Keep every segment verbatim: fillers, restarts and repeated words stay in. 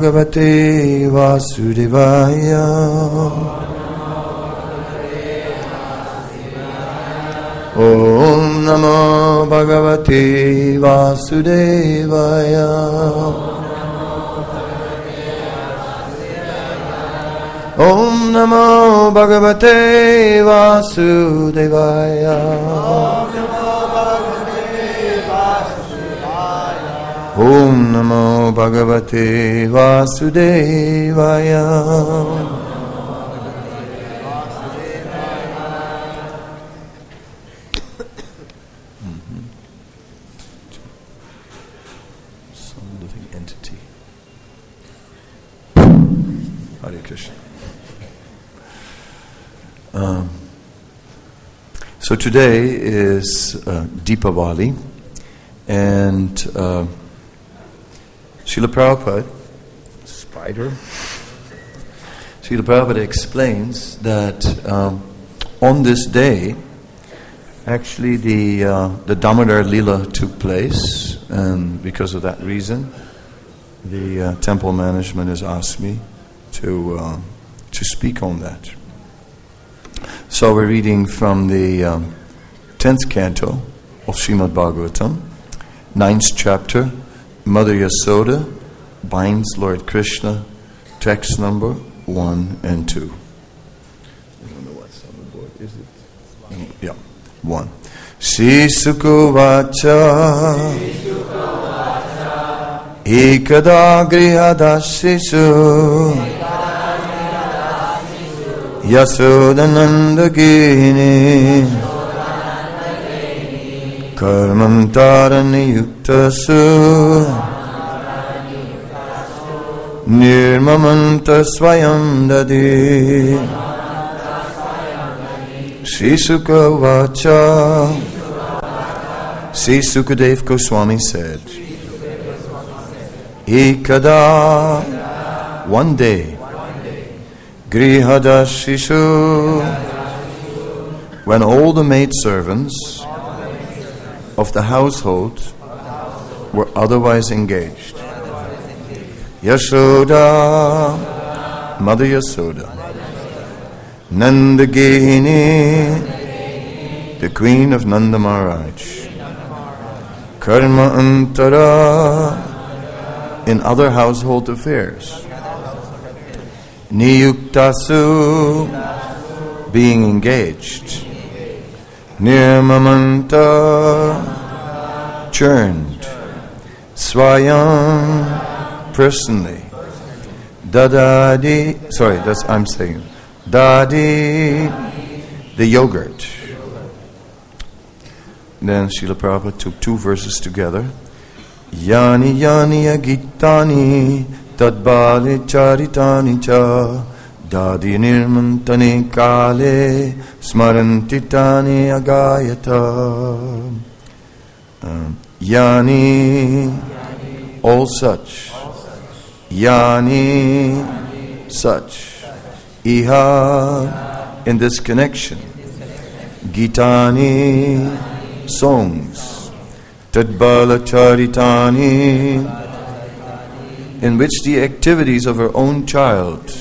Bhagavate Vasudevaya. Om Namo Bhagavate Vasudevaya. Om Namo Bhagavate Vasudevaya. Om Namo Bhagavate Vasudevaya. Some living entity. Hare Krishna. Um, so today is uh, Deepavali, and uh, Srila Prabhupada, spider, Srila Prabhupada explains that um, on this day, actually the uh, the Damodar Leela took place, and because of that reason, the uh, temple management has asked me to uh, to speak on that. So we're reading from the um, tenth canto of Srimad Bhagavatam, ninth chapter. Mother Yasoda binds Lord Krishna, text number one and two. I don't know what's on the board, is it? Yeah, one. Sisuku vacha ekada grihadashisu Yasodanandagini Karmantarani yuktasu Nirmamanta swayam dadi Sri Sukha vacha Sri Sukadev Goswami said, Ekada, one day, Grihadashishu, when all the maidservants of the household were otherwise engaged. Yashoda, Mother Yasoda, Nandagini, the queen of Nanda Maharaj, Karma Antara, in other household affairs, Niyuktasu, being engaged, Nirmamanta, churned, Swayam, personally, Dadadi, sorry, that's I'm saying, Dadi, the yogurt. Then Srila Prabhupada took two verses together. Yani yani agitani tadbali charitani cha dadi nirmantani kale smarantitani agayata. Um, yani, all such. Yani, such. Iha, in this connection. Gitani, songs. Tadbala charitani, in which the activities of her own child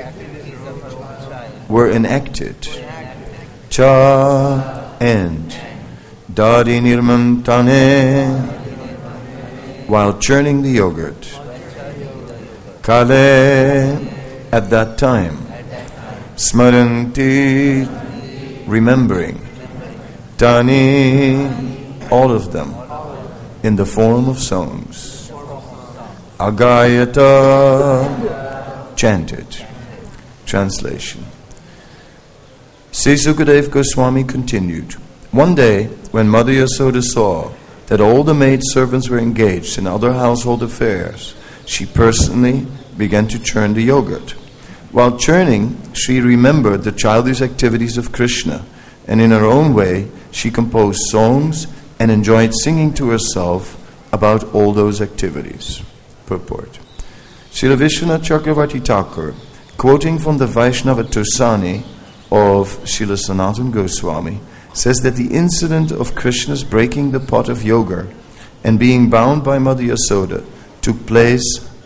were enacted. Cha, and Dadi nirmantane, while churning the yogurt. Kale, at that time. Smaranti, remembering. Tani, all of them, in the form of songs. Agayata, chanted. Translation. Sri Sukadev Goswami continued. One day, when Mother Yasoda saw that all the maidservants were engaged in other household affairs, she personally began to churn the yogurt. While churning, she remembered the childish activities of Krishna, and in her own way, she composed songs and enjoyed singing to herself about all those activities. Purport. Srila Vishwanath Chakravarti Thakur, quoting from the Vaishnava Tursani of Srila Sanatana Goswami, says that the incident of Krishna's breaking the pot of yogurt and being bound by Mother Yasoda took place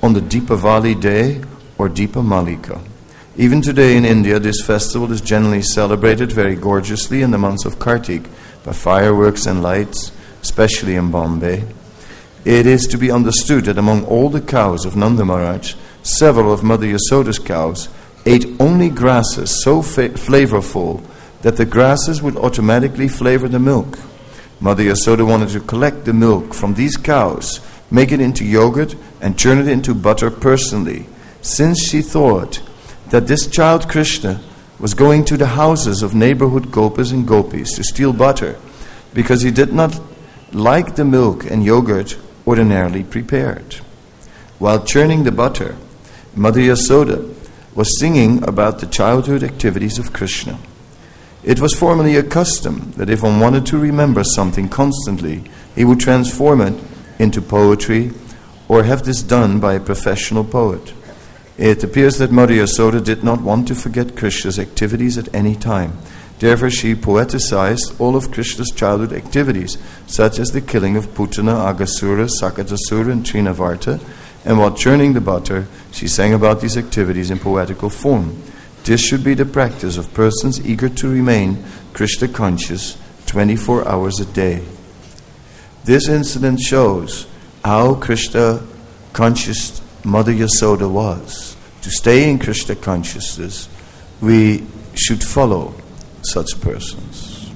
on the Deepavali day or Deepamalika. Even today in India, this festival is generally celebrated very gorgeously in the months of Kartik by fireworks and lights, especially in Bombay. It is to be understood that among all the cows of Nanda Maharaj, several of Mother Yasoda's cows ate only grasses so fa- flavorful that the grasses would automatically flavor the milk. Mother Yasoda wanted to collect the milk from these cows, make it into yogurt, and turn it into butter personally, since she thought that this child Krishna was going to the houses of neighborhood gopas and gopis to steal butter, because he did not like the milk and yogurt ordinarily prepared. While churning the butter, Mother Yasoda was singing about the childhood activities of Krishna. It was formerly a custom that if one wanted to remember something constantly, he would transform it into poetry or have this done by a professional poet. It appears that Mother Yasoda did not want to forget Krishna's activities at any time. Therefore she poeticized all of Krishna's childhood activities, such as the killing of Putana, Agasura, Sakatasura, and Trinavarta, and while churning the butter, she sang about these activities in poetical form. This should be the practice of persons eager to remain Krishna conscious twenty-four hours a day. This incident shows how Krishna conscious Mother Yasoda was. To stay in Krishna consciousness, we should follow such persons.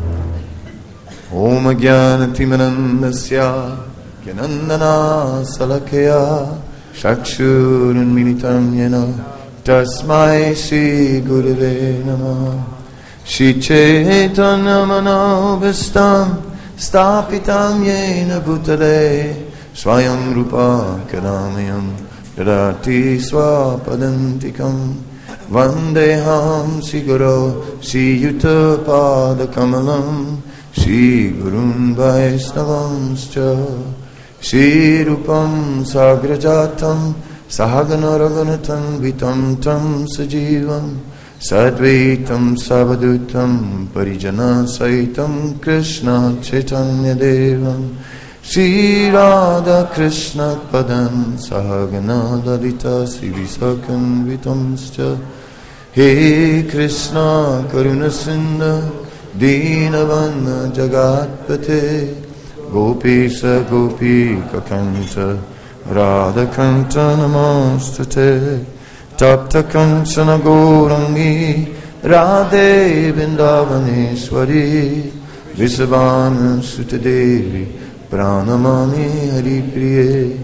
Om Ajnana Timanandasya Gyanandana Salakaya Chakshurun Militam Yena Tasmai Shri Gurave Namah Shri Chaitanya Manobhistam Stapitam Yena Bhutale Swayam Rupa Kadamayam Dadati Swapadantikam Vandeham Shri Guru Shri Yuta Pada Kamalam Shri Gurun Vaisnavamscha Shri Rupam Sagrajatam Sahagana Raghunathan Vitam Tam Sajivam Sadvaitam Savadutam Parijana Saitam Krishna Chaitanya Devam Shri Radha Krishna Padam Sahagana Lalita Sri Visakan Vitamscha He Krishna Karuna Sindha Dinavana Jagatpate Gopisa Gopika Kanta Radha Kanta Namastate Tapta Kanchana Gourangi Radhe Vrindavaneshwari Visavana Sutadevi Pranamami Hari Priye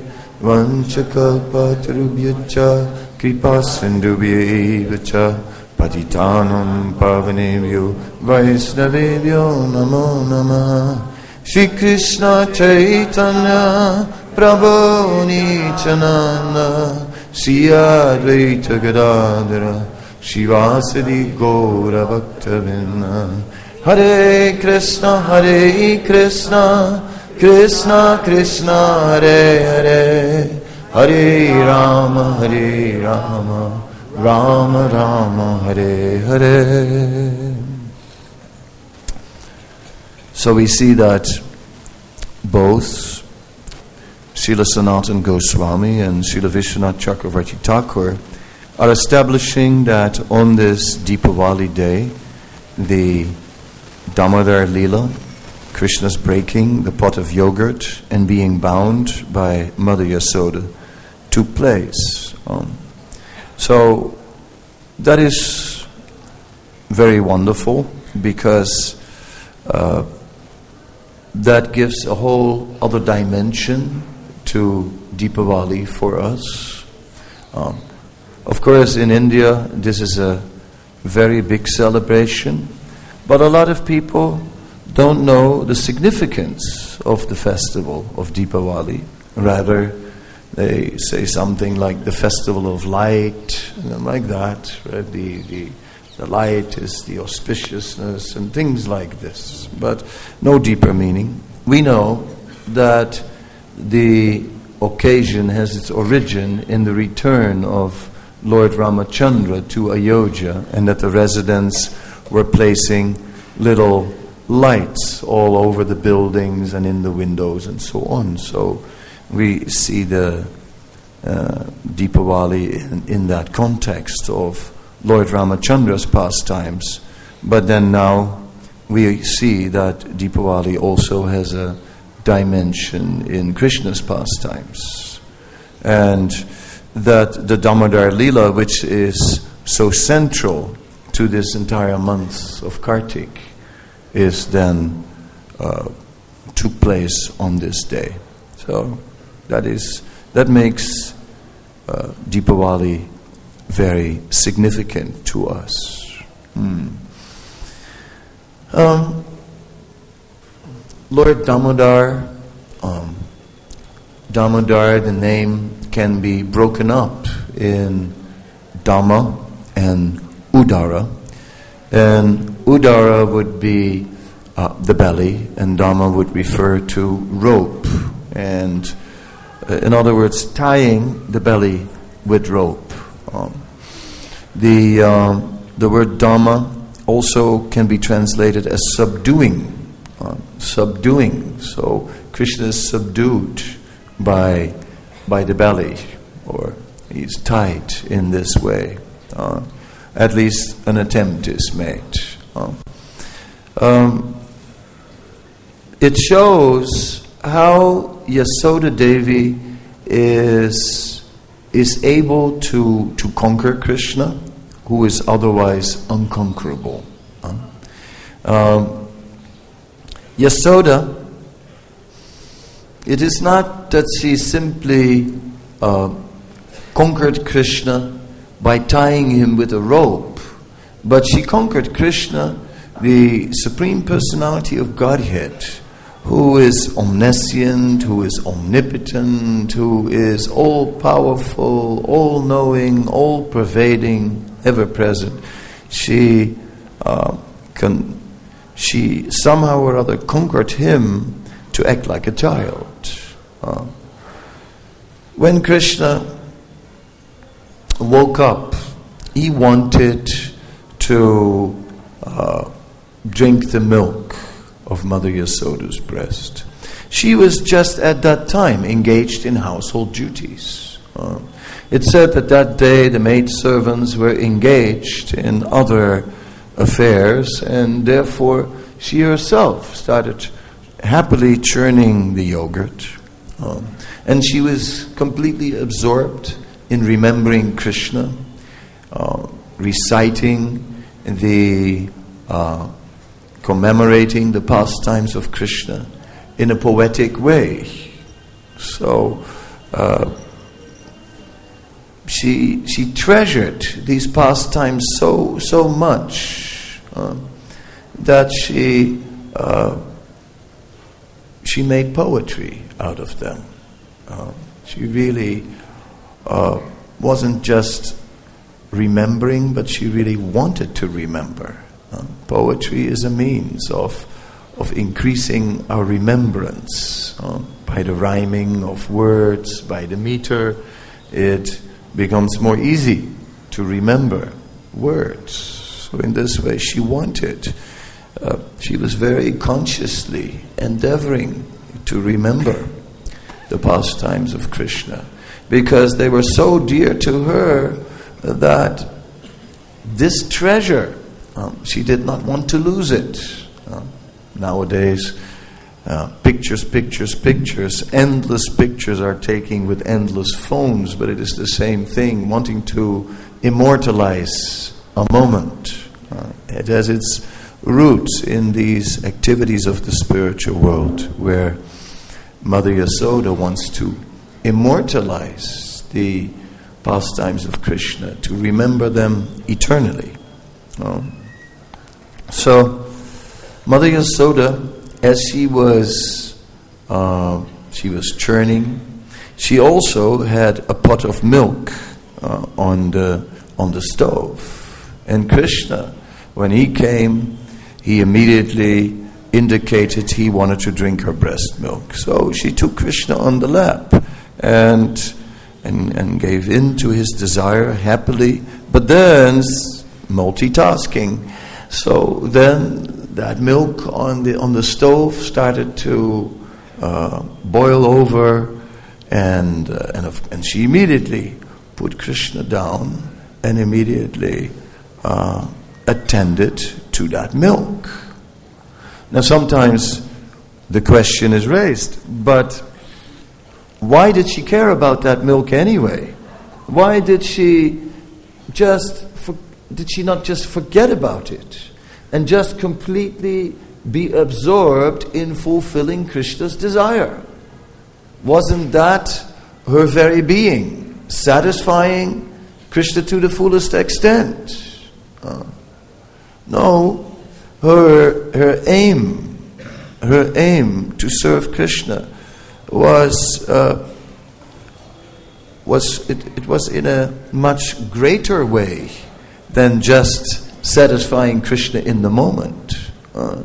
Vanchakalpatarubhyacha Kripa Sindhubhyevacha Patitanam Pavanebhyo Vaisnavebhyo Namo Namah Shri Krishna Chaitanya Prabhu Nityananda Shri Advaita Gadadhara Shivasadi Gaura Bhaktavinda Hare Krishna Hare Krishna Krishna Krishna Hare Hare Hare Rama Hare Rama Rama Rama Hare Hare. So we see that both Srila Sanatana Goswami and Srila Vishwanath Chakravarti Thakur are establishing that on this Deepavali day, the Damodar Leela, Krishna's breaking the pot of yogurt and being bound by Mother Yasoda, took place. Um, so that is very wonderful, because uh, that gives a whole other dimension to Deepavali for us. Um, of course, in India, this is a very big celebration, but a lot of people don't know the significance of the festival of Deepavali. Rather, they say something like the festival of light, and like that. Right? The, the, the light is the auspiciousness and things like this, but no deeper meaning. We know that the occasion has its origin in the return of Lord Ramachandra to Ayodhya, and that the residents were placing little lights all over the buildings and in the windows and so on. So we see the uh, Deepavali in, in that context of Lord Ramachandra's pastimes. But then now we see that Deepavali also has a dimension in Krishna's pastimes. And that the Damodar Leela, which is so central to this entire month of Kartik, is then uh, took place on this day. So that is that makes uh, Deepavali very significant to us. Hmm. Um, Lord Damodar, um, Damodar, the name can be broken up in Dhamma and Udara. And Udara would be uh, the belly, and Dhamma would refer to rope. And uh, in other words, tying the belly with rope. Um, the um, the word Dhamma also can be translated as subduing. Uh, subduing. So Krishna is subdued by by the belly, or he's tied in this way. Uh, at least an attempt is made. Uh, um, it shows how Yasoda Devi is is able to to conquer Krishna, who is otherwise unconquerable. Uh, um, Yasoda, it is not that she simply uh, conquered Krishna by tying him with a rope, but she conquered Krishna, the Supreme Personality of Godhead, who is omniscient, who is omnipotent, who is all-powerful, all-knowing, all-pervading, ever-present. She uh, can... She somehow or other conquered him to act like a child. Uh, when Krishna woke up, he wanted to uh, drink the milk of Mother Yasoda's breast. She was just at that time engaged in household duties. Uh, it said that that day the maidservants were engaged in other affairs, and therefore she herself started happily churning the yogurt. Um, and she was completely absorbed in remembering Krishna, uh, reciting the, uh, commemorating the pastimes of Krishna in a poetic way. So uh, she she treasured these pastimes so so much uh, that she uh, she made poetry out of them. Uh, she really uh, wasn't just remembering, but she really wanted to remember. Uh, poetry is a means of of increasing our remembrance uh, by the rhyming of words, by the meter. It becomes more easy to remember words. So in this way, she wanted. Uh, she was very consciously endeavoring to remember the pastimes of Krishna, because they were so dear to her that this treasure, um, she did not want to lose it. Uh, nowadays, uh, pictures, pictures, pictures, endless pictures are taken with endless phones, but it is the same thing, wanting to immortalize a moment. Uh, it has its roots in these activities of the spiritual world, where Mother Yasoda wants to immortalize the pastimes of Krishna, to remember them eternally. Um, so, Mother Yasoda, as she was uh, she was churning, she also had a pot of milk uh, on the on the stove. And Krishna, when he came, he immediately indicated he wanted to drink her breast milk. So she took Krishna on the lap and and, and gave in to his desire happily, but then multitasking. So then that milk on the on the stove started to uh, boil over, And uh, and, of, and she immediately put Krishna down and immediately uh, attended to that milk. Now sometimes the question is raised, but why did she care about that milk anyway? Why did she just for, did she not just forget about it and just completely be absorbed in fulfilling Krishna's desire? Wasn't that her very being, satisfying Krishna to the fullest extent? Uh, no, her her aim, her aim to serve Krishna was uh, was it, it was in a much greater way than just satisfying Krishna in the moment. Uh,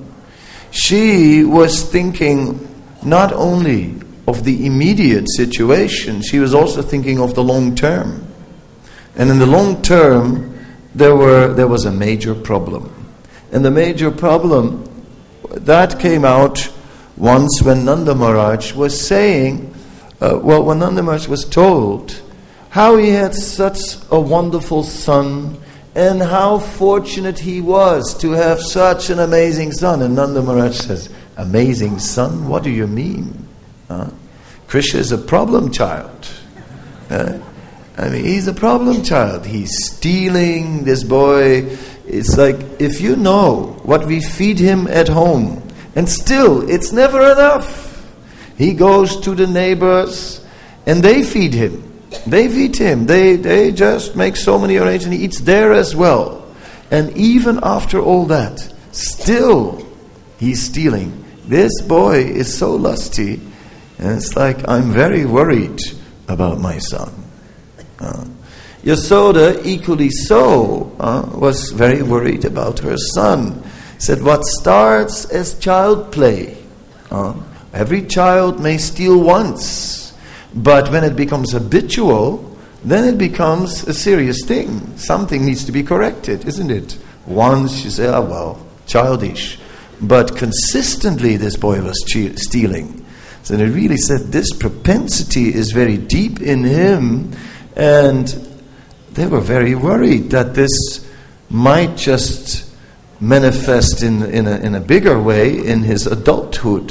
she was thinking not only of the immediate situation, she was also thinking of the long term. And in the long term, there were there was a major problem. And the major problem, that came out once when Nanda Maharaj was saying, uh, well, when Nanda Maharaj was told how he had such a wonderful son and how fortunate he was to have such an amazing son. And Nanda Maharaj says, amazing son? What do you mean? Uh, Krishna is a problem child. Uh, I mean, he's a problem child. He's stealing, this boy. It's like, if you know what we feed him at home, and still, it's never enough. He goes to the neighbors, and they feed him. They feed him. They, they just make so many arrangements. He eats there as well. And even after all that, still, he's stealing. This boy is so lusty. And it's like, I'm very worried about my son. Uh, Yasoda, equally so, uh, was very worried about her son. Said, what starts as child play, uh, every child may steal once, but when it becomes habitual, then it becomes a serious thing. Something needs to be corrected, isn't it? Once you say, oh well, childish. But consistently this boy was che- stealing. So they really said this propensity is very deep in him, and they were very worried that this might just manifest in in a, in a bigger way in his adulthood,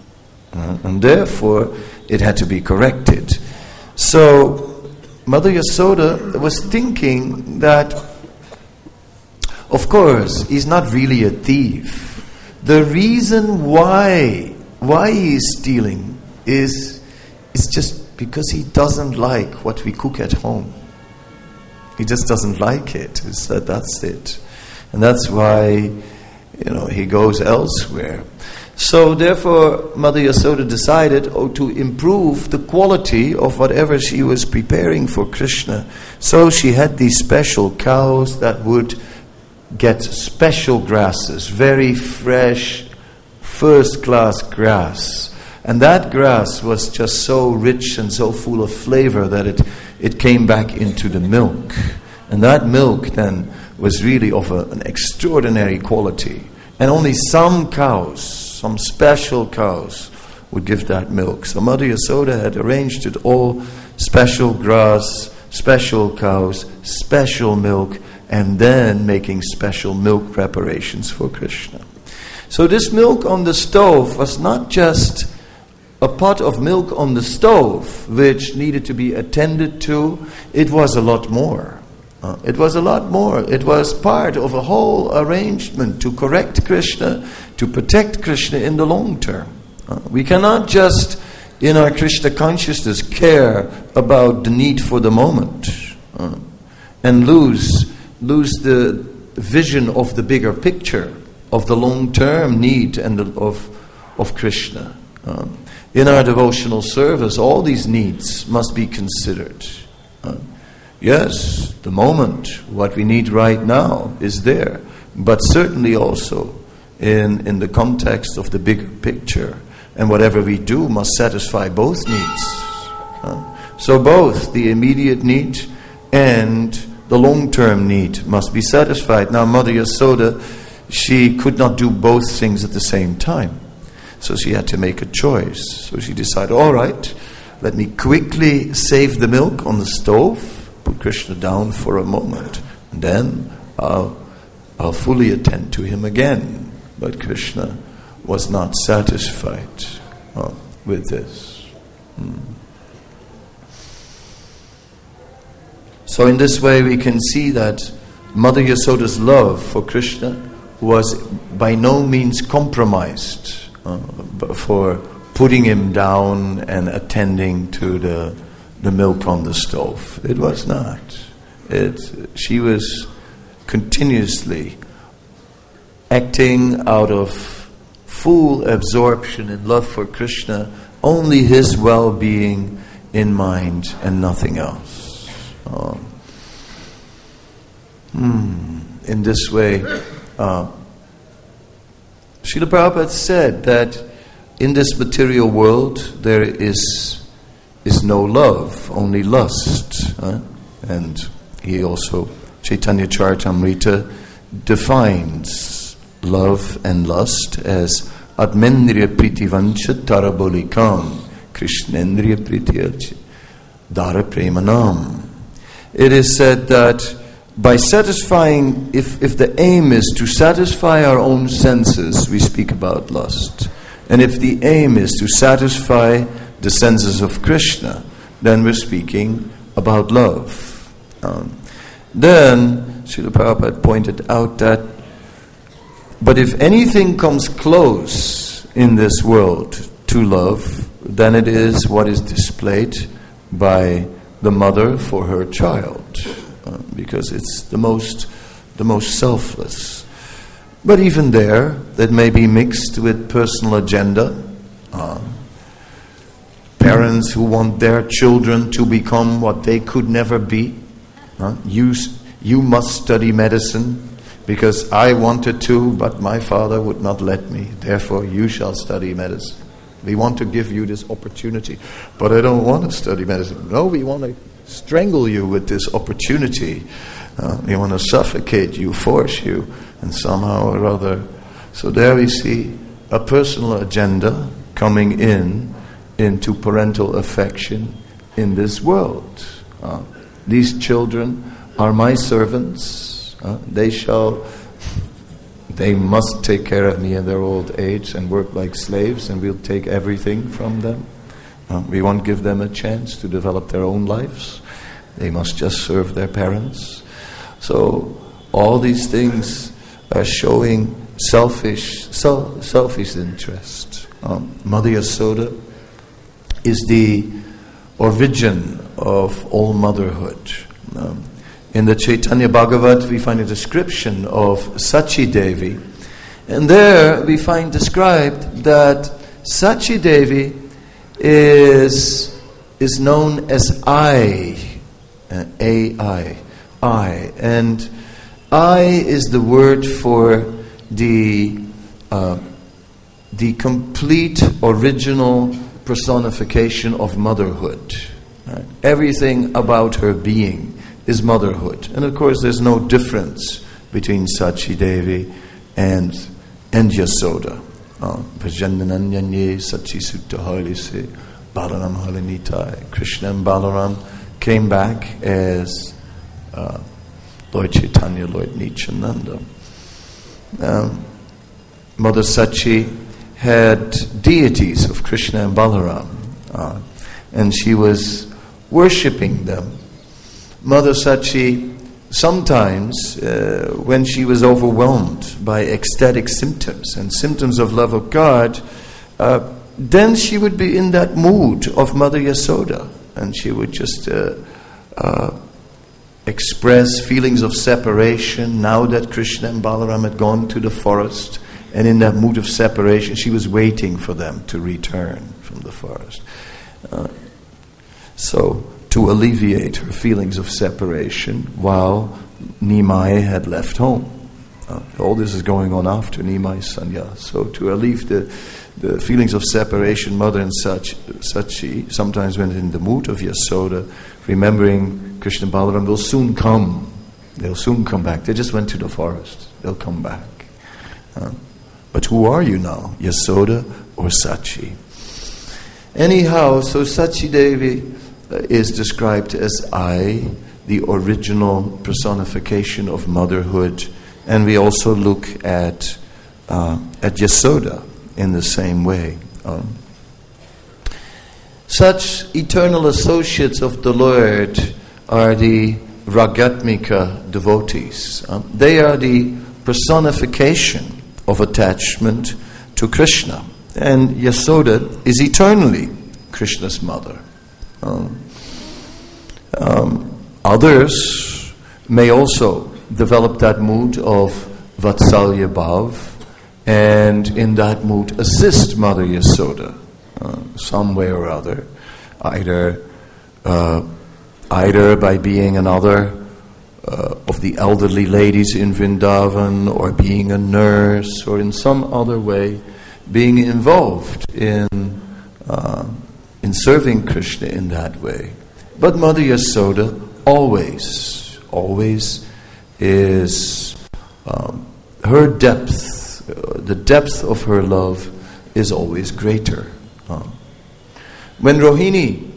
uh, and therefore it had to be corrected. So Mother Yasoda was thinking that, of course, he's not really a thief. The reason why Why he is stealing is, is just because he doesn't like what we cook at home. He just doesn't like it. It's that, that's it. And that's why, you know, he goes elsewhere. So therefore, Mother Yasoda decided oh, to improve the quality of whatever she was preparing for Krishna. So she had these special cows that would get special grasses, very fresh, first-class grass. And that grass was just so rich and so full of flavor that it, it came back into the milk. And that milk then was really of a, an extraordinary quality. And only some cows, some special cows, would give that milk. So Mother Yasoda had arranged it all, special grass, special cows, special milk, and then making special milk preparations for Krishna. So this milk on the stove was not just a pot of milk on the stove which needed to be attended to. It was a lot more. Uh, it was a lot more. It was part of a whole arrangement to correct Krishna, to protect Krishna in the long term. Uh, we cannot just, in our Krishna consciousness, care about the need for the moment uh, and lose, lose the vision of the bigger picture, of the long-term need and the, of of Krishna. Uh, in our devotional service, all these needs must be considered. Uh, yes, the moment, what we need right now is there, but certainly also in, in the context of the bigger picture. And whatever we do must satisfy both needs. Uh, so both the immediate need and the long-term need must be satisfied. Now, Mother Yasoda, she could not do both things at the same time. So she had to make a choice. So she decided, all right, let me quickly save the milk on the stove, put Krishna down for a moment, and then I'll, I'll fully attend to him again. But Krishna was not satisfied uh, with this. Hmm. So in this way we can see that Mother Yasoda's love for Krishna was by no means compromised uh, for putting him down and attending to the the milk on the stove. It was not. It, she was continuously acting out of full absorption in love for Krishna, only his well-being in mind and nothing else. Um, hmm. In this way, uh, Srila Prabhupada said that in this material world there is is no love, only lust. Huh? And he also, Chaitanya Charitamrita, defines love and lust as Atmendriya Pritivancha Tarabolikam Krishnendriya Prityacha Dara Premanam. It is said that by satisfying, if, if the aim is to satisfy our own senses, we speak about lust. And if the aim is to satisfy the senses of Krishna, then we're speaking about love. Um, then, Srila Prabhupada pointed out that, but if anything comes close in this world to love, then it is what is displayed by the mother for her child, uh, because it's the most, the most selfless. But even there, that may be mixed with personal agenda. Uh, parents who want their children to become what they could never be. Uh, you, you must study medicine because I wanted to, but my father would not let me. Therefore, you shall study medicine. We want to give you this opportunity, but I don't want to study medicine. No, we want to strangle you with this opportunity. Uh, we want to suffocate you, force you, and somehow or other. So there we see a personal agenda coming in into parental affection in this world. Uh, these children are my servants. Uh, they shall, they must take care of me in their old age and work like slaves, and we'll take everything from them. Uh, we won't give them a chance to develop their own lives. They must just serve their parents. So all these things are showing selfish, self, selfish interest. Um, Mother Yasoda is the origin of all motherhood. Um, in the Chaitanya Bhagavat, we find a description of Sachi Devi, and there we find described that Sachi Devi is is known as I, uh, A I, I, and I is the word for the uh, the complete original personification of motherhood. Right? Everything about her being is motherhood, and of course, there's no difference between Sachi Devi and and Yasoda. Vajandananyanye Sachi Sutta Halise Balaram Halinitai. Krishna and Balaram came back as uh, Lord Chaitanya, Lord Nityananda. Um, Mother Sachi had deities of Krishna and Balaram, uh, and she was worshipping them. Mother Sachi, sometimes uh, when she was overwhelmed by ecstatic symptoms and symptoms of love of God, uh, then she would be in that mood of Mother Yasoda, and she would just uh, uh, express feelings of separation now that Krishna and Balaram had gone to the forest. And in that mood of separation, she was waiting for them to return from the forest. Uh, so, to alleviate her feelings of separation while Nimai had left home. Uh, all this is going on after Nimai's sannyas. So, to alleviate the, the feelings of separation, Mother and Sach, Sachi sometimes went in the mood of Yasoda, remembering Krishna and Balaram will soon come. They'll soon come back. They just went to the forest. They'll come back. Uh, But who are you now, Yasoda or Sachi? Anyhow, so Sachi Devi is described as I, the original personification of motherhood, and we also look at uh, at Yasoda in the same way. Um, such eternal associates of the Lord are the Ragatmika devotees. Um, they are the personification of attachment to Krishna. And Yasoda is eternally Krishna's mother. Um, um, others may also develop that mood of Vatsalya Bhav, and in that mood assist Mother Yasoda uh, some way or other, either uh, either by being another uh, of the elderly ladies in Vrindavan, or being a nurse, or in some other way being involved in uh, in serving Krishna in that way. But Mother Yasoda always, always is um, her depth, uh, the depth of her love is always greater. Um, when Rohini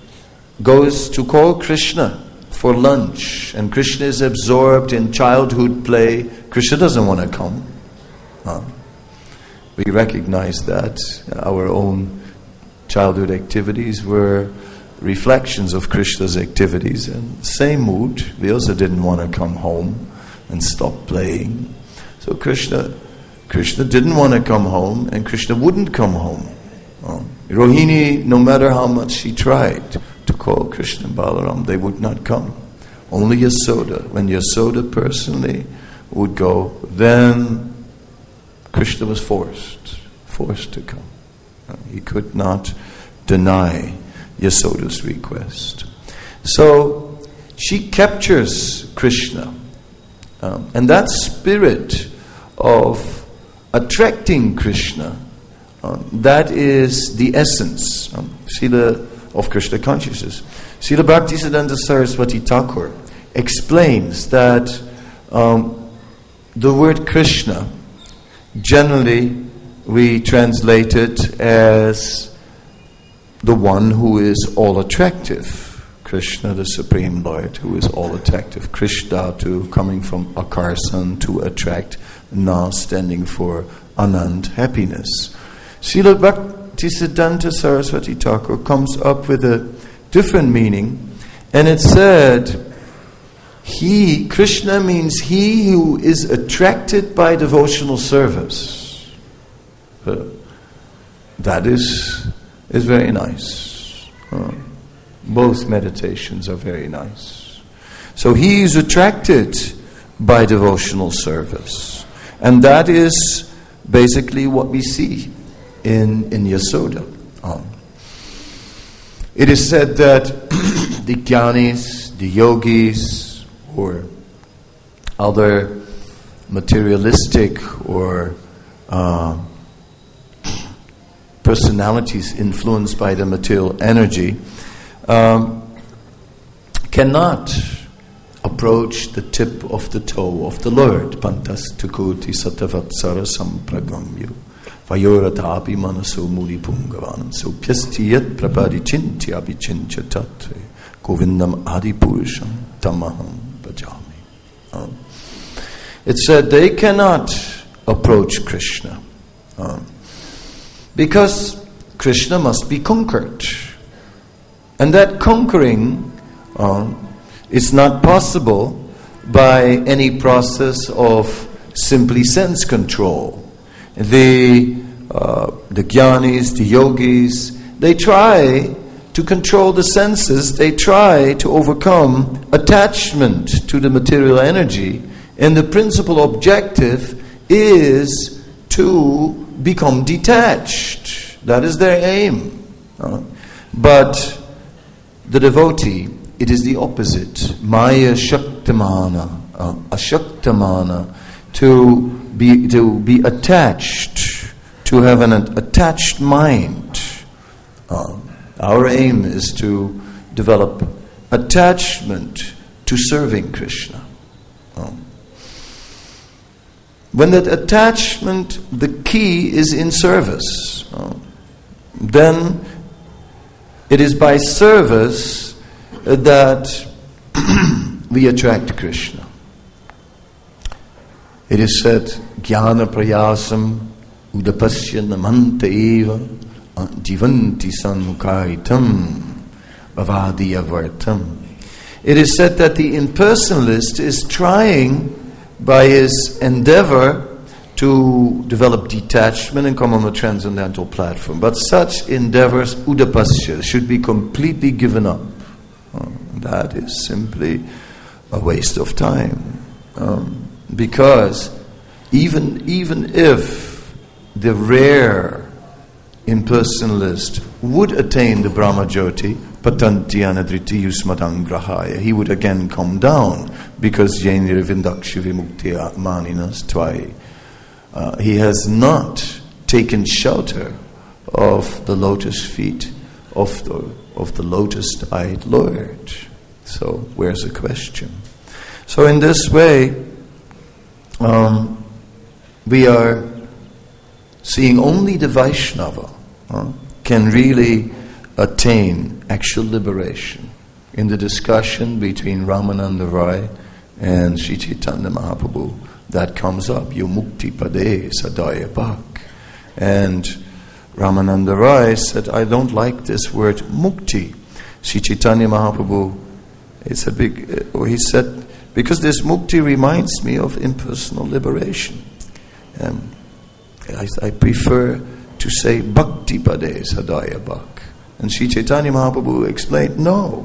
goes to call Krishna for lunch, and Krishna is absorbed in childhood play, Krishna doesn't want to come. Um, we recognize that our own childhood activities were reflections of Krishna's activities, and same mood. We also didn't want to come home and stop playing. So Krishna Krishna didn't want to come home, and Krishna wouldn't come home. Um, Rohini, no matter how much she tried to call Krishna and Balaram, they would not come. Only Yasoda. When Yasoda personally would go, then Krishna was forced, forced to come. Uh, he could not deny Yasoda's request. So she captures Krishna. Um, and that spirit of attracting Krishna, um, that is the essence um, Srila, of Krishna consciousness. Srila Bhaktisiddhanta Saraswati Thakur explains that um, the word Krishna, generally we translate it as the one who is all attractive. Krishna, the Supreme Lord, who is all attractive. Krishdhatu, coming from akarsan, to attract, na, standing for anand, happiness. Srila Bhaktisiddhanta Saraswati Thakur comes up with a different meaning, and it said, he, Krishna means he who is attracted by devotional service. Uh, that is, is very nice. Uh, both meditations are very nice. So he is attracted by devotional service. And that is basically what we see in, in Yasoda. Um, it is said that the jnanis, the yogis, or other materialistic or uh, personalities influenced by the material energy um, cannot approach the tip of the toe of the Lord. Pantas tukuti satavatsara sampragamyu vayoratapi manaso muli pungavanam so pyastiyat prabhadi chintya vichincha tatve govindam adipurusham tamaham bhajami. Um, it said they cannot approach Krishna um, because Krishna must be conquered. And that conquering um, is not possible by any process of simply sense control. The, uh, the jnanis, the yogis, they try to control the senses, they try to overcome attachment to the material energy, and the principal objective is to become detached. That is their aim. Uh, but the devotee, it is the opposite. Maya shaktamana, uh, ashaktamana, to be to be attached, to have an attached mind. Uh, our aim is to develop attachment to serving Krishna. Uh, when that attachment, the key is in service, uh, then It is by service that we attract Krishna. It is said, Jnana prayasam udapasya namanta eva jivanti sanmukaitam bhavadiya vartam. It is said that the impersonalist is trying by his endeavor to develop detachment and come on a transcendental platform. But such endeavors, udapasya, should be completely given up. Uh, that is simply a waste of time. Um, because even, even if the rare impersonalist would attain the Brahmajyoti, patantyana driti yusmadangrahaya, he would again come down, because yenir vindaksha vimuktiya maninas tvai. Uh, he has not taken shelter of the lotus feet of the of the lotus-eyed Lord. So where's the question? So in this way, um, we are seeing only the Vaishnava uh, can really attain actual liberation. In the discussion between Ramananda Rai and Sri Chaitanya Mahaprabhu, that comes up, Yo mukti pade sadaya bhak. And Ramananda Rai said, I don't like this word mukti. Sri Chaitanya Mahaprabhu, it's a big, or he said, because this mukti reminds me of impersonal liberation. Um, I, I prefer to say bhakti pade sadaya bhak. And Sri Chaitanya Mahaprabhu explained, no,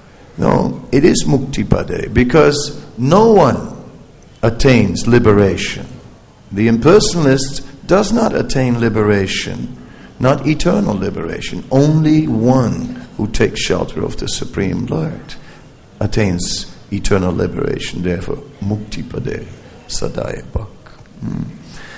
no, it is mukti pade, because no one attains liberation. The impersonalist does not attain liberation, not eternal liberation. Only one who takes shelter of the Supreme Lord attains eternal liberation. Therefore, mukti pade sadaya bhak. Mm.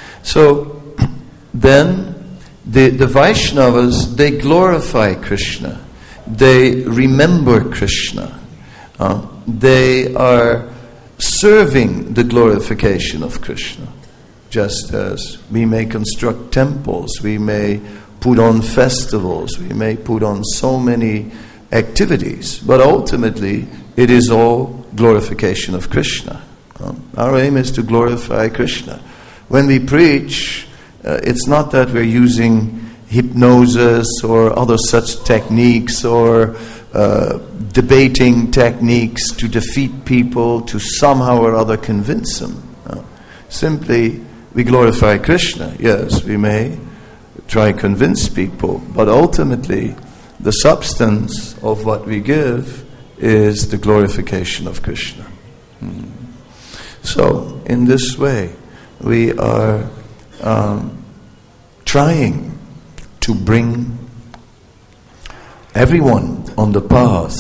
So then the, the Vaishnavas, they glorify Krishna. They remember Krishna. Uh, they are serving the glorification of Krishna. Just as we may construct temples, we may put on festivals, we may put on so many activities, but ultimately it is all glorification of Krishna. Um, our aim is to glorify Krishna. When we preach, uh, it's not that we're using hypnosis or other such techniques or uh, debating techniques to defeat people, to somehow or other convince them. Uh, simply, we glorify Krishna. Yes, we may try to convince people, but ultimately, the substance of what we give is the glorification of Krishna. Hmm. So, in this way, we are um, trying to bring everyone on the path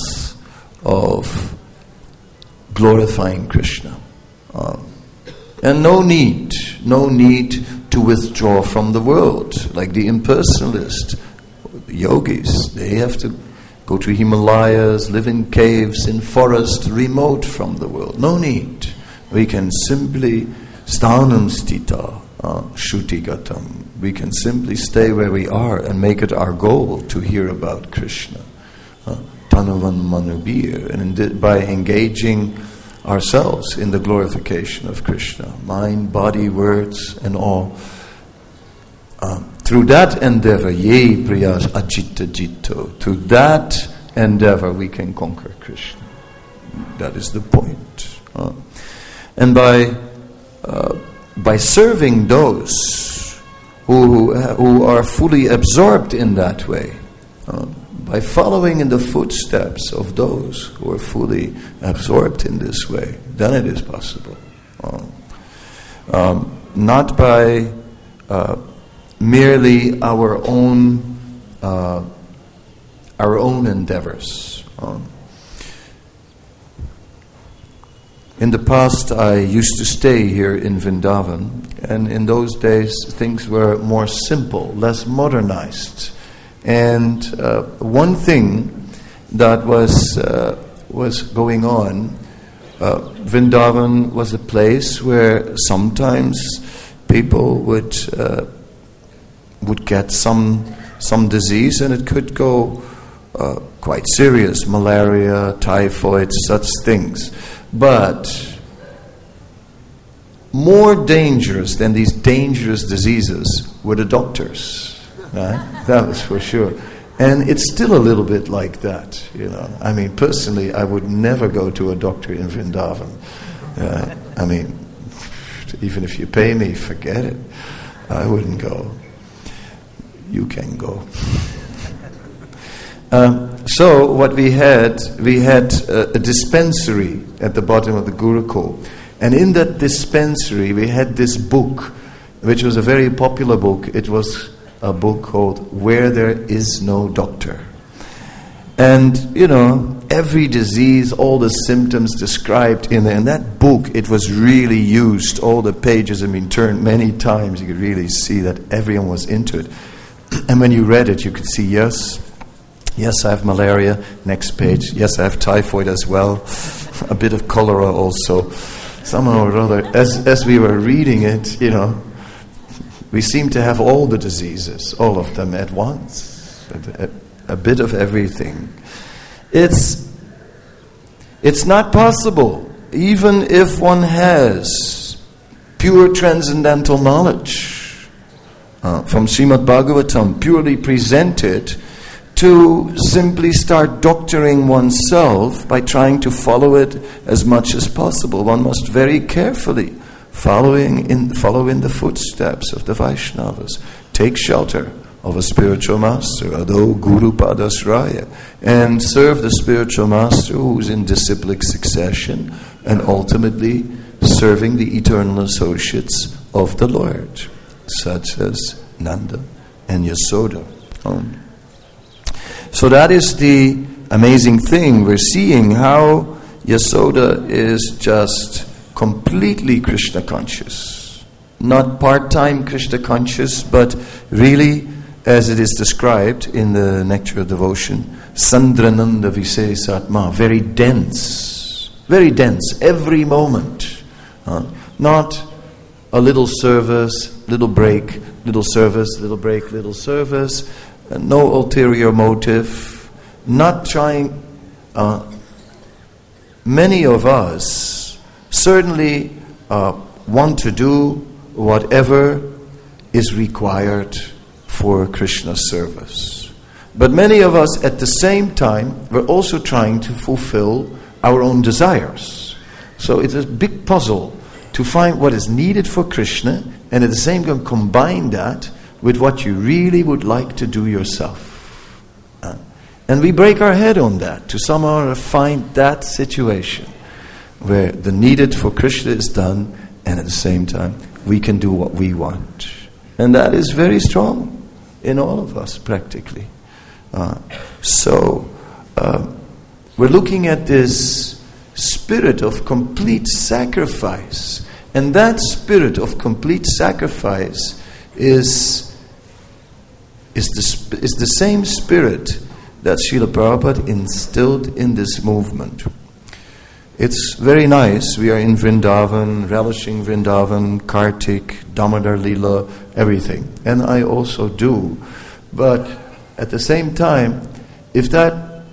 of glorifying Krishna. Uh, and no need, no need to withdraw from the world. Like the impersonalist, the yogis, they have to go to Himalayas, live in caves, in forests, remote from the world. No need. We can simply sthanam stita, uh, shrutigatam. We can simply stay where we are and make it our goal to hear about Krishna. Uh, Tanavan manubir. And di- by engaging ourselves in the glorification of Krishna, mind, body, words, and all. Uh, through that endeavor, ye priyas ajitta jitto, through that endeavor we can conquer Krishna. That is the point. Uh, and by uh, by serving those who who are fully absorbed in that way, uh, by following in the footsteps of those who are fully absorbed in this way, then it is possible. Uh, um, not by uh, merely our own uh, our own endeavors. Um, in the past, I used to stay here in Vrindavan, and in those days, things were more simple, less modernized. And uh, one thing that was uh, was going on, uh, Vrindavan was a place where sometimes people would uh, would get some some disease, and it could go uh, quite serious, malaria, typhoid, such things. But more dangerous than these dangerous diseases were the doctors. Right? That was for sure. And it's still a little bit like that, you know. I mean, personally, I would never go to a doctor in Vrindavan. Uh, I mean, even if you pay me, forget it. I wouldn't go. You can go. um, so what we had, we had a, a dispensary at the bottom of the Gurukul. And in that dispensary, we had this book, which was a very popular book. It was a book called Where There Is No Doctor. And, you know, every disease, all the symptoms described in there. In that book, it was really used. All the pages have been turned many times. You could really see that everyone was into it. And when you read it, you could see, yes, yes, I have malaria. Next page. Yes, I have typhoid as well. A bit of cholera also. Somehow or other, as, as we were reading it, you know, we seem to have all the diseases, all of them at once. A, a, a bit of everything. It's, it's not possible, even if one has pure transcendental knowledge uh, from Srimad Bhagavatam, purely presented, to simply start doctoring oneself by trying to follow it as much as possible. One must very carefully following in, follow in the footsteps of the Vaishnavas. Take shelter of a spiritual master, Ado Guru Padasraya, and serve the spiritual master who's in disciplic succession and ultimately serving the eternal associates of the Lord, such as Nanda and Yasoda. Um, So that is the amazing thing. We're seeing how Yasoda is just completely Krishna conscious. Not part-time Krishna conscious, but really, as it is described in the Nectar of Devotion, Sandrananda Visesatma, very dense, very dense, every moment. Uh, not a little service, little break, little service, little break, little service. Uh, no ulterior motive, not trying. Uh, many of us certainly uh, want to do whatever is required for Krishna's service. But many of us at the same time, we're also trying to fulfill our own desires. So it's a big puzzle to find what is needed for Krishna and at the same time combine that with what you really would like to do yourself. Uh, and we break our head on that to somehow find that situation where the needed for Krishna is done and at the same time we can do what we want. And that is very strong in all of us practically. Uh, so uh, we're looking at this spirit of complete sacrifice. And that spirit of complete sacrifice is Is the, is the same spirit that Srila Prabhupada instilled in this movement. It's very nice. We are in Vrindavan, relishing Vrindavan, Kartik, Damodar Leela, everything. And I also do. But at the same time, if that,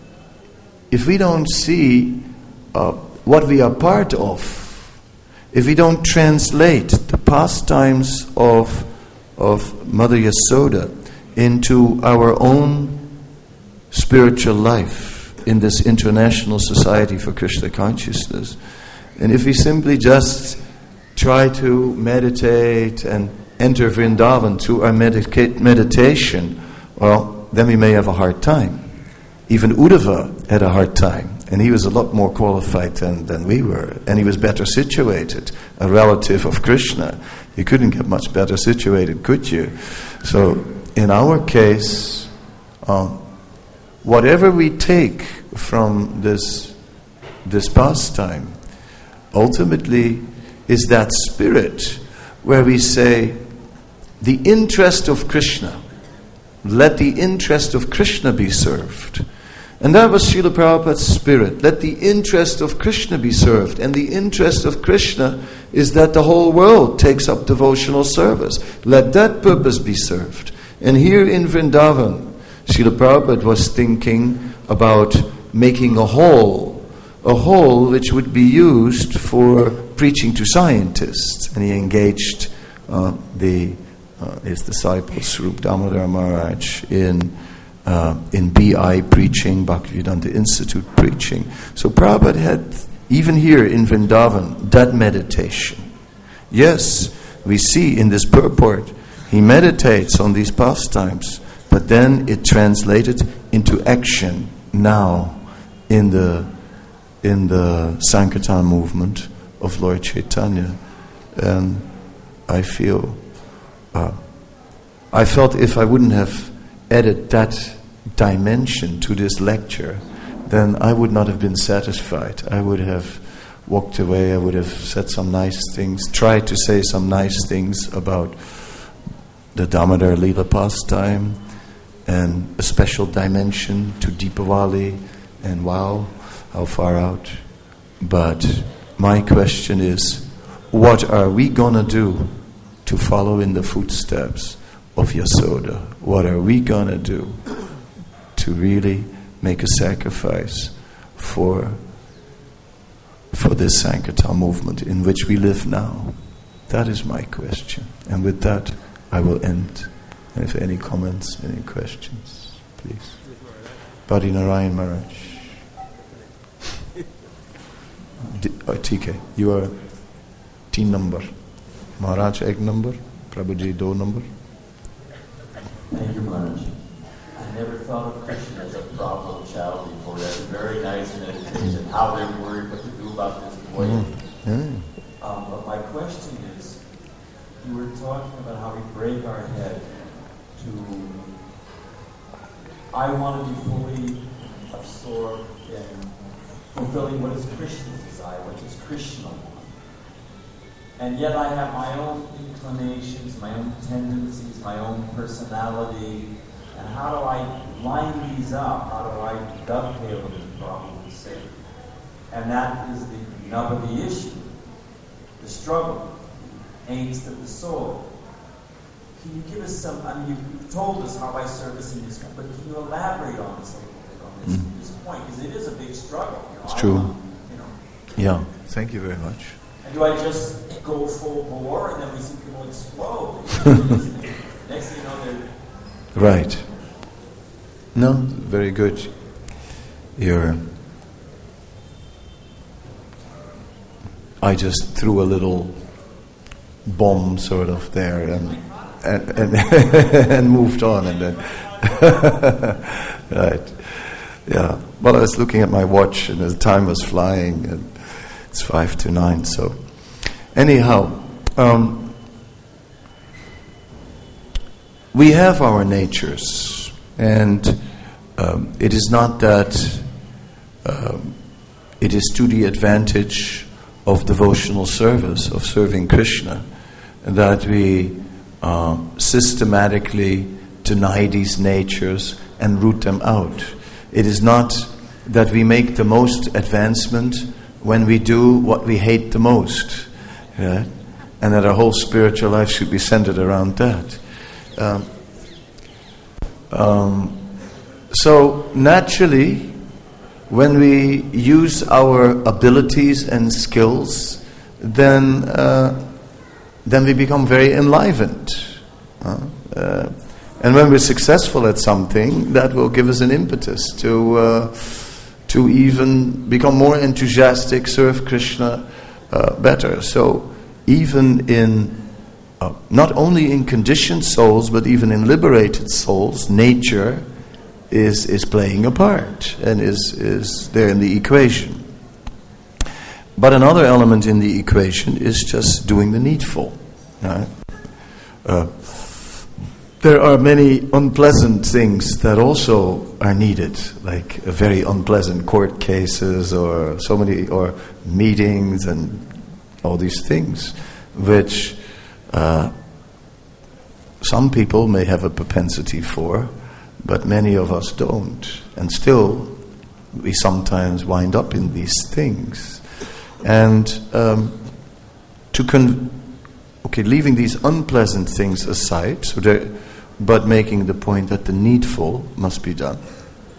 if we don't see uh, what we are part of, if we don't translate the pastimes of, of Mother Yasoda into our own spiritual life in this international society for Krishna consciousness. And if we simply just try to meditate and enter Vrindavan through our medica- meditation, well, then we may have a hard time. Even Uddhava had a hard time, and he was a lot more qualified than, than we were, and he was better situated, a relative of Krishna. You couldn't get much better situated, could you? So, in our case, um, whatever we take from this this pastime, ultimately is that spirit where we say, the interest of Krishna, let the interest of Krishna be served. And that was Srila Prabhupada's spirit. Let the interest of Krishna be served. And the interest of Krishna is that the whole world takes up devotional service. Let that purpose be served. And here in Vrindavan, Srila Prabhupada was thinking about making a hall, a hall which would be used for preaching to scientists. And he engaged uh, the uh, his disciple Swarup Damodar Maharaj in uh, in B I preaching, Bhaktivedanta Institute preaching. So Prabhupada had, even here in Vrindavan, that meditation. Yes, we see in this purport, he meditates on these pastimes, but then it translated into action now in the in the Sankirtan movement of Lord Chaitanya. And I feel, uh, I felt if I wouldn't have added that dimension to this lecture, then I would not have been satisfied. I would have walked away, I would have said some nice things, tried to say some nice things about the Damodar Leela pastime and a special dimension to Deepavali, and wow, how far out. But my question is, what are we going to do to follow in the footsteps of Yasoda? What are we going to do to really make a sacrifice for for this Sankirtan movement in which we live now? That is my question. And with that, I will end. And if any comments, any questions, please. Badi Narayan Maharaj. D- uh, T K, you are तीन number. Maharaj एक number, Prabhuji दो number. Thank you, Maharaj. I never thought of Krishna as a problem child before. That's a very nice meditation. How they're worried what to do about this boy. Mm-hmm. Mm. Um, but my question is, you were talking about how we break our head to, I want to be fully absorbed in fulfilling what is Krishna's desire, what is Krishna want. And yet I have my own inclinations, my own tendencies, my own personality. And how do I line these up? How do I dovetail them, as Prabhupada would say? And that is the nub of the issue, the struggle, angst of the soul. Can you give us some, I mean, you've told us how I service in this, but can you elaborate on this a little bit, on this, mm. this point? Because it is a big struggle. You know, it's true. Want, you know. Yeah, thank you very much. And do I just go full bore and then we see people explode? Next thing you know, they're... Right. No, very good. You're... I just threw a little bomb sort of there and and and, and moved on and then... Right. Yeah. Well, I was looking at my watch and the time was flying and it's five to nine, so... Anyhow, um, we have our natures, and um, it is not that um, it is to the advantage of devotional service, of serving Krishna, that we uh, systematically deny these natures and root them out. It is not that we make the most advancement when we do what we hate the most. Yeah? And that our whole spiritual life should be centered around that. Um, um, so naturally, when we use our abilities and skills, then uh, then we become very enlivened. Uh, uh, and when we're successful at something, that will give us an impetus to uh, to even become more enthusiastic, serve Krishna Uh, better. So even in uh, not only in conditioned souls, but even in liberated souls, nature is is playing a part and is is there in the equation. But another element in the equation is just doing the needful. Right? Uh, there are many unpleasant things that also are needed, like uh, very unpleasant court cases or so many, or meetings and all these things, which uh, some people may have a propensity for, but many of us don't. And still, we sometimes wind up in these things. And um, to con- okay, leaving these unpleasant things aside, so there, but making the point that the needful must be done.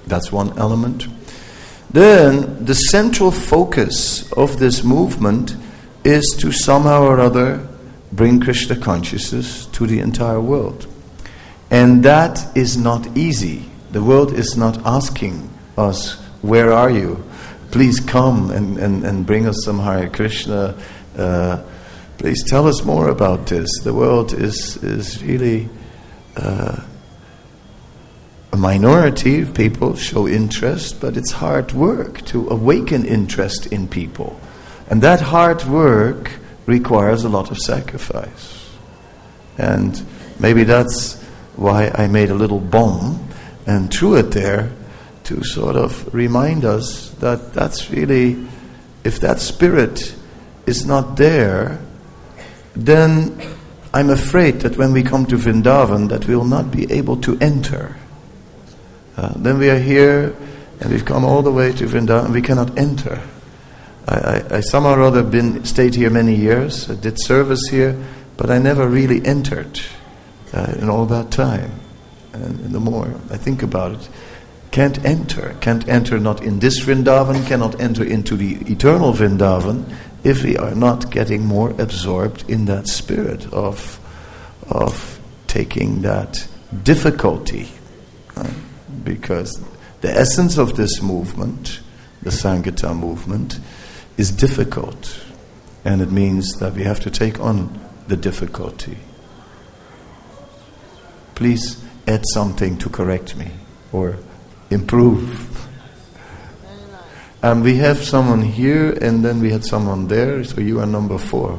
That's one element. Then the central focus of this movement is to somehow or other bring Krishna consciousness to the entire world. And that is not easy. The world is not asking us, where are you? Please come and, and, and bring us some Hare Krishna. Uh, please tell us more about this. The world is, is really... Uh, A minority of people show interest, but it's hard work to awaken interest in people. And that hard work requires a lot of sacrifice. And maybe that's why I made a little bomb and threw it there to sort of remind us that that's really, if that spirit is not there, then I'm afraid that when we come to Vrindavan that we will not be able to enter. Uh, then we are here, and we've come all the way to Vrindavan, and we cannot enter. I, I, I somehow or other been stayed here many years. I did service here, but I never really entered uh, in all that time. And, and the more I think about it, can't enter, can't enter not in this Vrindavan, cannot enter into the eternal Vrindavan if we are not getting more absorbed in that spirit of of taking that difficulty. Uh, Because the essence of this movement, the Sankirtan movement, is difficult. And it means that we have to take on the difficulty. Please add something to correct me or improve. And um, we have someone here and then we had someone there, so you are number four.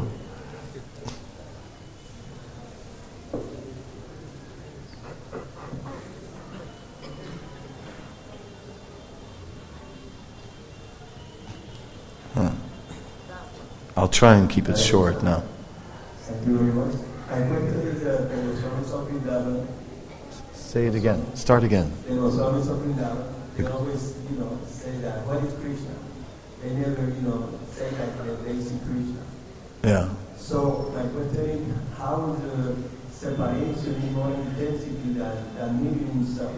I'll try and keep it short now. Thank you very much. My question is that the Swamis of Vrindavan. Say it again. Start again. The Swamis of Vrindavan, they always, you know, say that, what is Krishna? They never, you know, say that they see Krishna. Yeah. So my question is, how the separation is more intensity than, than meeting himself?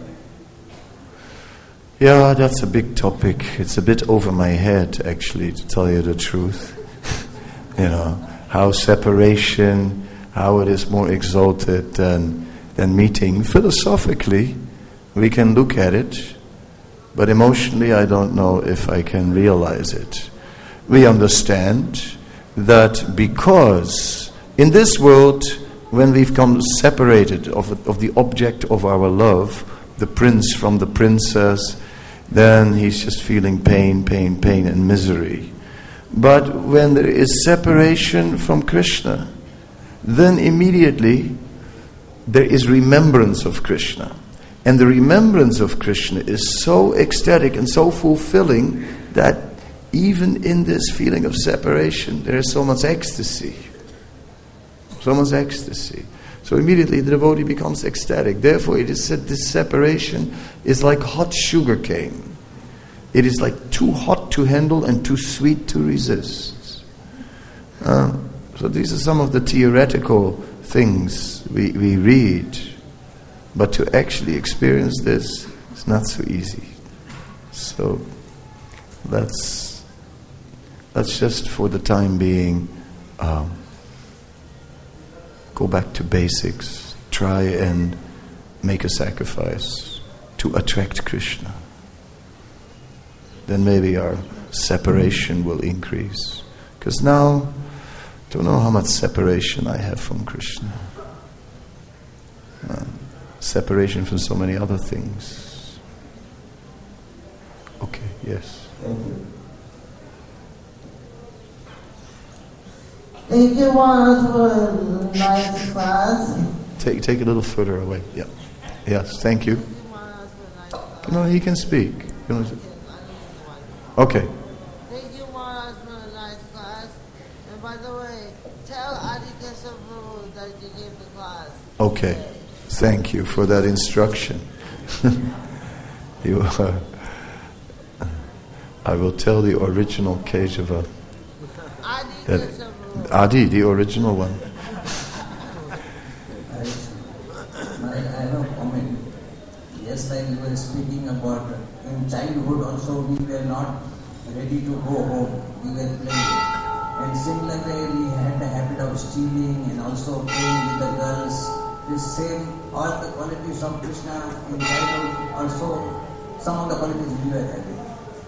Yeah, that's a big topic. It's a bit over my head, actually, to tell you the truth. You know, how separation, how it is more exalted than, than meeting. Philosophically, we can look at it, but emotionally I don't know if I can realize it. We understand that because in this world, when we've come separated of, of the object of our love, the prince from the princess, then he's just feeling pain, pain, pain and misery. But when there is separation from Krishna, then immediately there is remembrance of Krishna. And the remembrance of Krishna is so ecstatic and so fulfilling that even in this feeling of separation, there is so much ecstasy. So much ecstasy. So immediately the devotee becomes ecstatic. Therefore it is said this separation is like hot sugar cane. It is like too hot to handle and too sweet to resist. Uh, so these are some of the theoretical things we, we read. But to actually experience this is not so easy. So let's, let's just for the time being um, go back to basics. Try and make a sacrifice to attract Krishna. Then maybe our separation will increase. Because now, I don't know how much separation I have from Krishna. Uh, separation from so many other things. Okay, yes. Thank you. Thank you once for a nice class. Take take a little further away. Yeah. Yes, thank you. No, he can speak. You know, okay. Thank you, Maharaj, for a nice class. And by the way, tell Adi Keshav Prabhu that you gave the class. Okay. Thank you for that instruction. you are, I will tell the original Keshava. Adi That, Keshav Prabhu. Adi, the original one. I, I have a comment. Yes, like you were speaking about in childhood also we were not ready to go home. We were playing. And similarly, we had the habit of stealing and also playing with the girls. The same, all the qualities of Krishna in childhood, also some of the qualities we were having.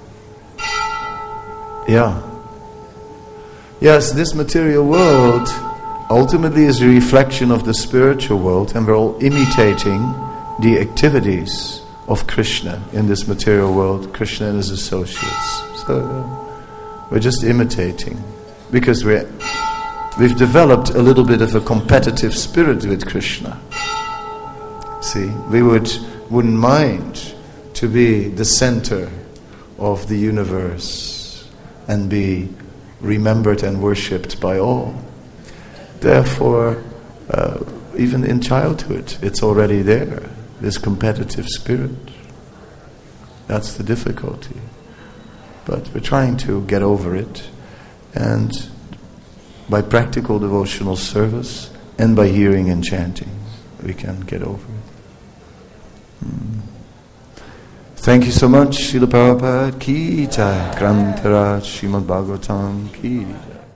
Yeah. Yes, this material world ultimately is a reflection of the spiritual world, and we're all imitating the activities of Krishna in this material world, Krishna and his associates. So uh, we're just imitating, because we're, we've developed a little bit of a competitive spirit with Krishna. See, we would, wouldn't mind to be the center of the universe and be remembered and worshipped by all. Therefore, uh, even in childhood, it's already there, this competitive spirit. That's the difficulty. But we're trying to get over it, and by practical devotional service and by hearing and chanting, we can get over it. Hmm. Thank you so much, Srila Prabhupada ki jai, Grantaraj Srimad Bhagavatam ki jai.